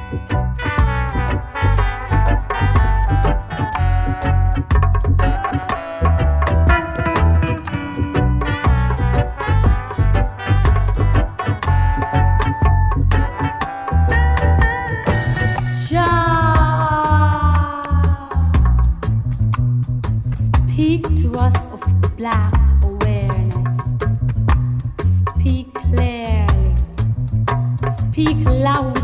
Speak to us of black awareness. Speak clearly. Speak loudly.